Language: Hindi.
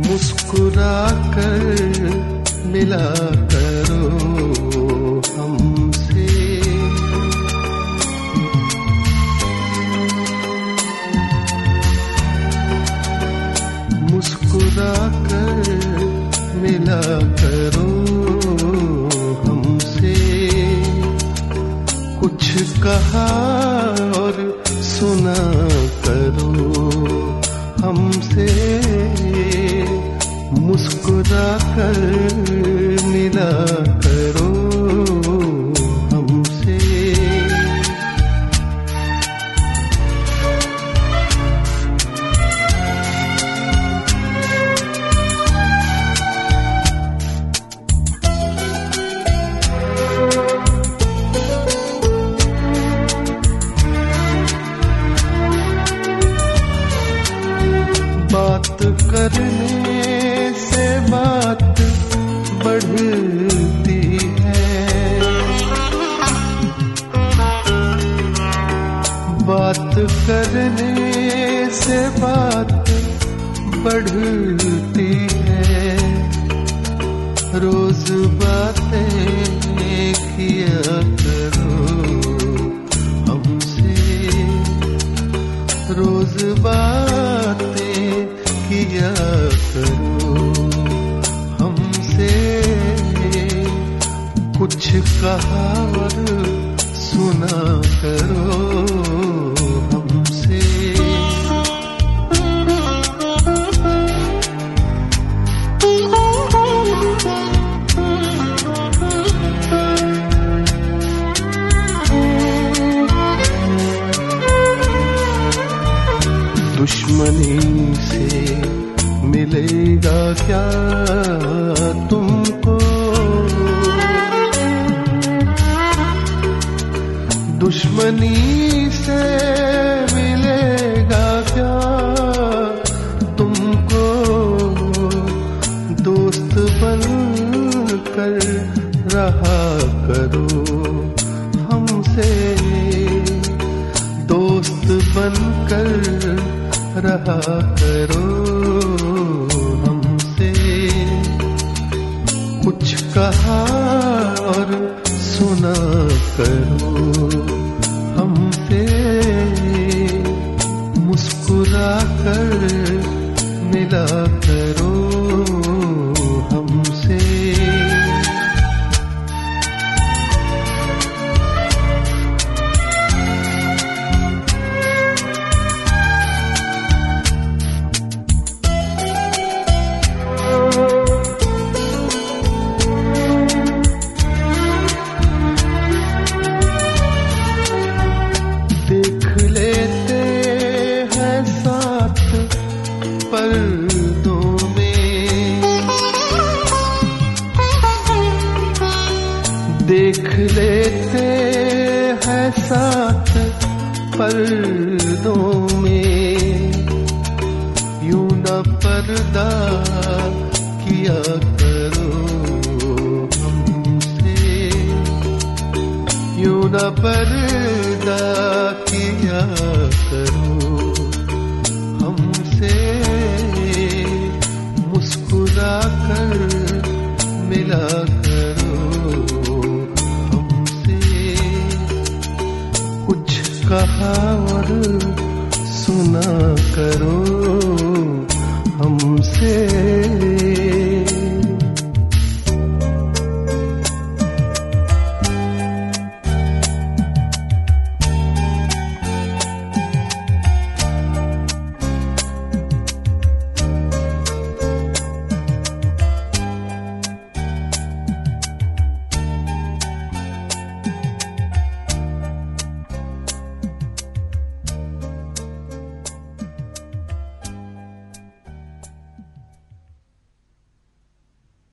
मुस्कुरा कर मिला करो हमसे। मुस्कुरा कर मिला करो हमसे। कुछ कहा और सुना करो हमसे। मुस्कुरा कर मिला करो हमसे। बात करने से बात बढ़ती है। बात करने से बात बढ़ती है। रोज बातें किया करो हमसे। रोज बातें किया करो हमसे। कुछ कहा और सुना करो हमसे। दुश्मनी से मिलेगा क्या तुमको। दुश्मनी से मिलेगा क्या तुमको। दोस्त बन कर रहा करो हमसे। दोस्त बन कर रहा करो हमसे। कुछ कहा और सुना करो हमसे। मुस्कुरा कर मिला करो हमसे। देख लेते हैं साथ पर्दों में। देख लेते हैं साथ पर्दों में। यूं न पर्दा किया करो हमसे। यूं न पर्दा किया करो हमसे। मुस्कुरा कर मिला करो हमसे। कुछ कहा और सुना करो हमसे।